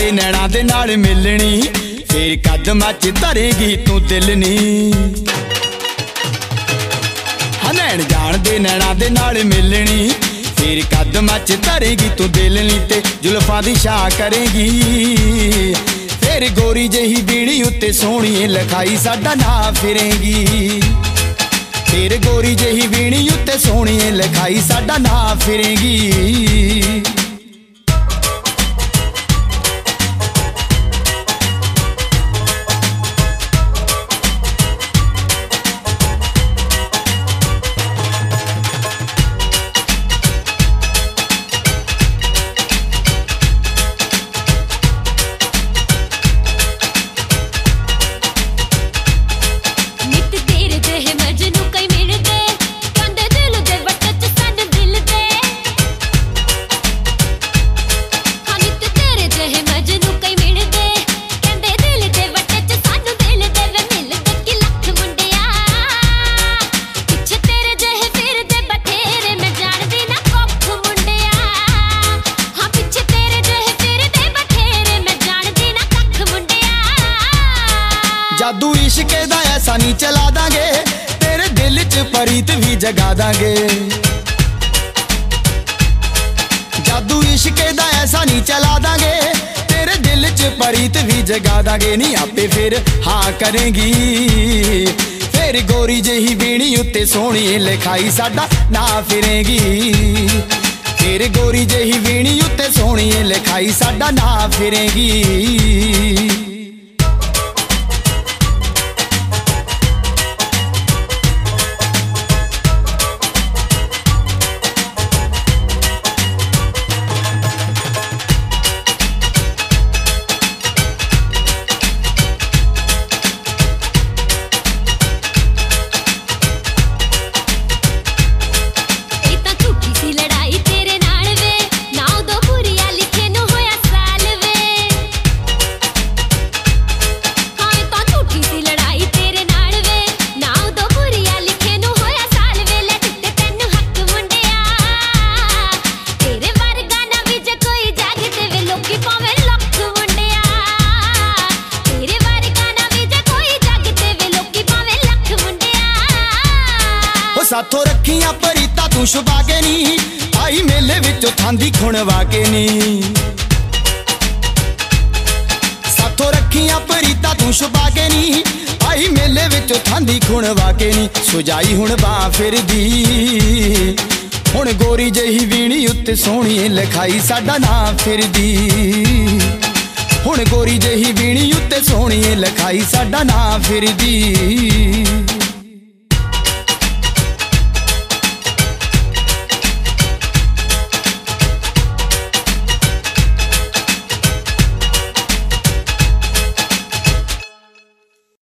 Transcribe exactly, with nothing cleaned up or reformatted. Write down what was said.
दे नैना दे नाल मिलनी, फिर कदमां च धरेगी तू दिल नी। नैन जान दे नैना दे नाल मिलनी, फिर कदमां च धरेगी तू दिल नी। ते जुल्फां दी छां करेगी, फिर गोरी जही बीड़ी उत्ते सोहणीए लिखाई साडा नां फिरेगी। फिर गोरी जही बीड़ी उत्ते सोहणीए लिखाई साडा नां फिरेगी। जादू इश्क दा ऐसा नहीं चला दांगे, तेरे दिल च परीत भी जगा दांगे। जादू इश्क दा ऐसा नहीं चला दांगे, तेरे दिल च परीत भी जगा दांगे। नी आपे फिर हाँ करेंगी, फिर गोरी जही बीड़ी उत्ते सोहणी लिखाई साडा ना फिरेगी। फिर गोरी जही बीड़ी उत्ते सोहणी लिखाई साडा ना फिरेगी। साथों रखियां परीता तू छुपा के नी, आई मेले विचों थांदी खुणवा के नी। साथों रखियां परीता तू छुपा के नी, आई मेले विचों थांदी खुणवा के नी। सुजाई हुण बां फिरदी, हुण गोरी जही बीड़ी उत्ते सोहणी लिखाई साडा नां फिरदी। हुण गोरी जही बीड़ी उत्ते सोहणी लिखाई साडा नां फिरदी।